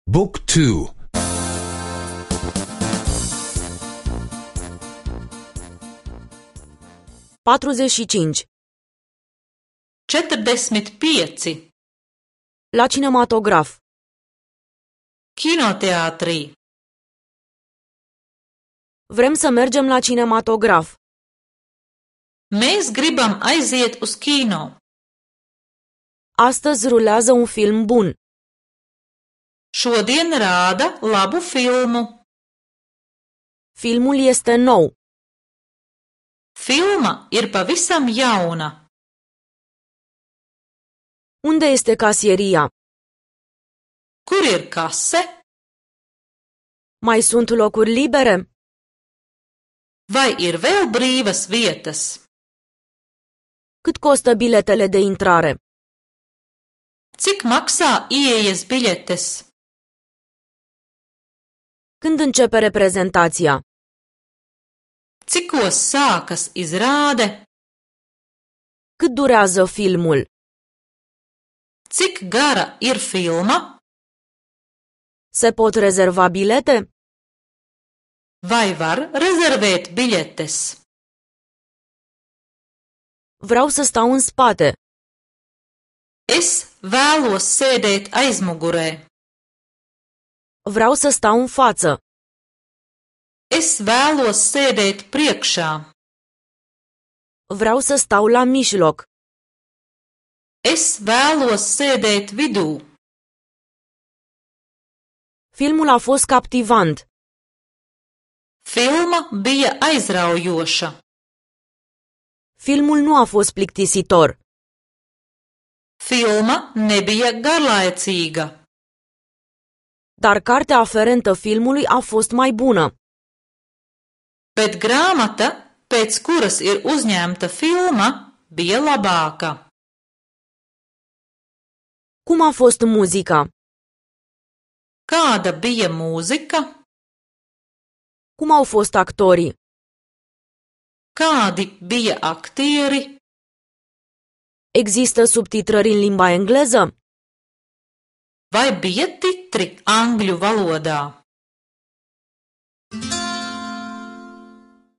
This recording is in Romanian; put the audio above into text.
Book 2. 45. 45. La cinematograf. Kinoteātrī. Vrem să mergem la cinematograf. Mēs gribam aiziet uz kino. Astăzi rulează un film bun. Šodien rāda labu filmu. Filmul este nou. Filma ir pavisam jauna. Unde este casieria? Kur ir kase? Mai sunt locuri libere? Vai ir vēl brīvas vietas? Cât costă biletele de intrare? Cik maksā ieejas biļetes? Când începe reprezentația? Cikos sākas izrāde? Cât durează filmul? Cik gara ir filma? Se pot rezerva bilete? Vai var rezervēt biļetes? Vreau să stau în spate. Es vēlos sēdēt aizmugurē. Vreau să stau în față. Es vēlos sēdēt priekšā. Vreau să stau la mijloc. Es vēlos sēdēt vidū. Filmul a fost captivant. Filma bija aizraujoša. Filmul nu a fost plictisitor. Filma nebija garlaicīga. Dar cartea aferentă filmului a fost mai bună. Bet grāmata, pēc kuras ir uzņemta filma, bija labāka. Cum a fost muzica? Kāda bija mūzika? Cum au fost actorii? Kādi bija aktieri? Există subtitrări în limba engleză? Vai bija titri angļu valodā?